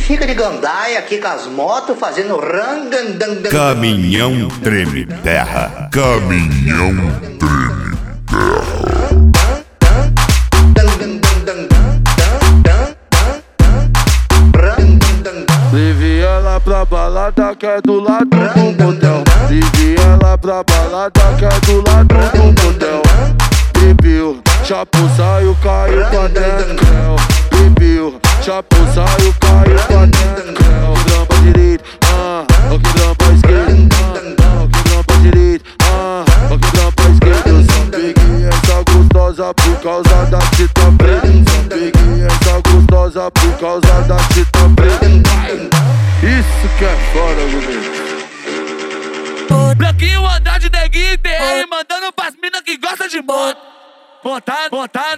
fica de gandaia aqui com as motos fazendo rangandang. Caminhão treme terra. Caminhão treme terra. Leve ela pra balada que é do lado do motel. Leve ela pra balada que é do lado do motel. Bebeu, chapo saiu, caiu pra dentro. Bebeu, chapo saiu, caiu pra dentro. Quebrando pra direita, quebrando pra esquerda. Quebrando pra direita, quebrando pra esquerda. Eu só peguei essa gostosa por causa da fita preta. Só peguei essa gostosa por causa da fita preta. Isso que é foda, governo. Branquinho, Andrade, Neguinho e TR mandando pras minas que gostam de moto. Botar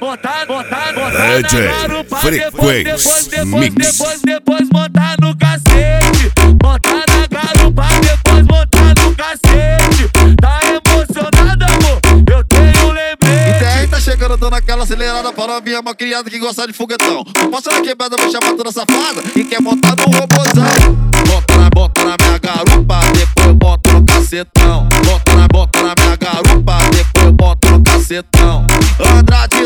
DJ Frequência Mix. Depois montar no cacete. Montar na garupa, depois montar no cacete. Tá emocionado, amor? Eu tenho lembrete. E TR tá chegando, dando aquela acelerada para a minha criada que gosta de foguetão. Não posso na quebrada, vou chamar toda safada e quer montar no robôzão. Bota na minha garupa, depois bota no cacetão. Bota na minha garupa, depois bota no cacetão. Andrade